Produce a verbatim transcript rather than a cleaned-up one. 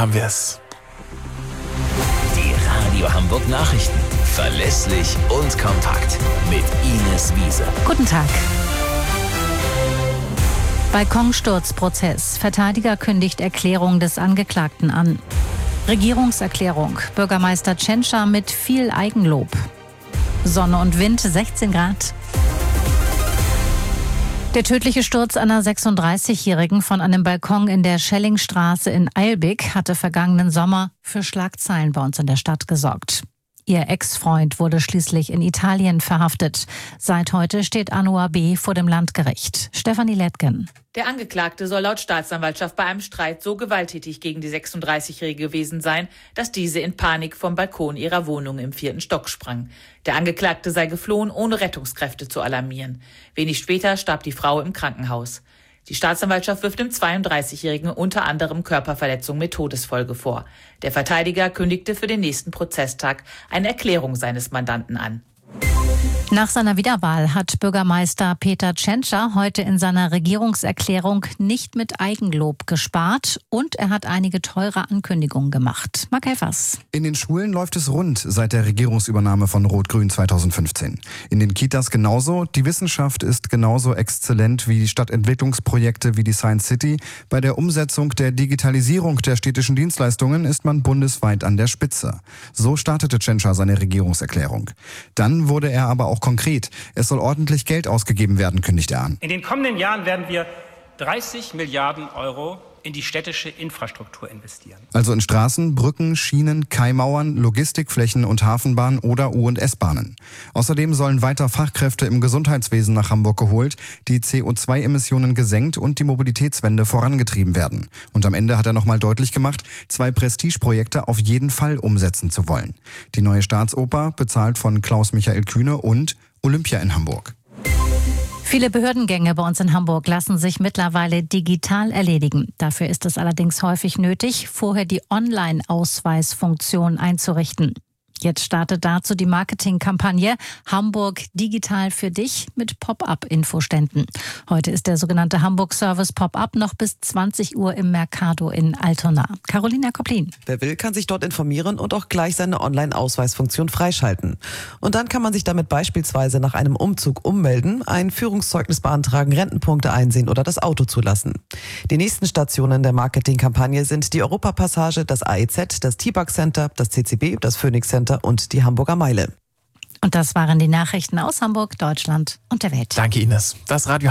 haben wir es. Die Radio Hamburg Nachrichten. Verlässlich und kompakt. Mit Ines Wiese. Guten Tag. Balkonsturzprozess. Verteidiger kündigt Erklärung des Angeklagten an. Regierungserklärung. Bürgermeister Tschentscher mit viel Eigenlob. Sonne und Wind, sechzehn Grad. Der tödliche Sturz einer sechsunddreißigjährigen von einem Balkon in der Schellingstraße in Eilbig hatte vergangenen Sommer für Schlagzeilen bei uns in der Stadt gesorgt. Ihr Ex-Freund wurde schließlich in Italien verhaftet. Seit heute steht Anouar B. vor dem Landgericht. Stefanie Lettgen. Der Angeklagte soll laut Staatsanwaltschaft bei einem Streit so gewalttätig gegen die sechsunddreißigjährige gewesen sein, dass diese in Panik vom Balkon ihrer Wohnung im vierten Stock sprang. Der Angeklagte sei geflohen, ohne Rettungskräfte zu alarmieren. Wenig später starb die Frau im Krankenhaus. Die Staatsanwaltschaft wirft dem zweiunddreißigjährigen unter anderem Körperverletzung mit Todesfolge vor. Der Verteidiger kündigte für den nächsten Prozesstag eine Erklärung seines Mandanten an. Nach seiner Wiederwahl hat Bürgermeister Peter Tschentscher heute in seiner Regierungserklärung nicht mit Eigenlob gespart und er hat einige teure Ankündigungen gemacht. Marc Helfers. In den Schulen läuft es rund seit der Regierungsübernahme von Rot-Grün zweitausendfünfzehn. In den Kitas genauso. Die Wissenschaft ist genauso exzellent wie die Stadtentwicklungsprojekte wie die Science City. Bei der Umsetzung der Digitalisierung der städtischen Dienstleistungen ist man bundesweit an der Spitze. So startete Tschentscher seine Regierungserklärung. Dann wurde er aber auch konkret. Es soll ordentlich Geld ausgegeben werden, kündigt er an. In den kommenden Jahren werden wir dreißig Milliarden Euro in die städtische Infrastruktur investieren. Also in Straßen, Brücken, Schienen, Kaimauern, Logistikflächen und Hafenbahnen oder U- und S-Bahnen. Außerdem sollen weiter Fachkräfte im Gesundheitswesen nach Hamburg geholt, die C O zwei Emissionen gesenkt und die Mobilitätswende vorangetrieben werden. Und am Ende hat er nochmal deutlich gemacht, zwei Prestigeprojekte auf jeden Fall umsetzen zu wollen. Die neue Staatsoper, bezahlt von Klaus-Michael Kühne, und Olympia in Hamburg. Viele Behördengänge bei uns in Hamburg lassen sich mittlerweile digital erledigen. Dafür ist es allerdings häufig nötig, vorher die Online-Ausweisfunktion einzurichten. Jetzt startet dazu die Marketingkampagne Hamburg digital für dich mit Pop-up-Infoständen. Heute ist der sogenannte Hamburg-Service Pop-up noch bis zwanzig Uhr im Mercado in Altona. Carolina Koplin. Wer will, kann sich dort informieren und auch gleich seine Online-Ausweisfunktion freischalten. Und dann kann man sich damit beispielsweise nach einem Umzug ummelden, ein Führungszeugnis beantragen, Rentenpunkte einsehen oder das Auto zulassen. Die nächsten Stationen der Marketingkampagne sind die Europapassage, das A E Z, das T-Bug Center, das C C B, das Phoenix Center und die Hamburger Meile. Und das waren die Nachrichten aus Hamburg, Deutschland und der Welt. Danke, Ines. Das Radio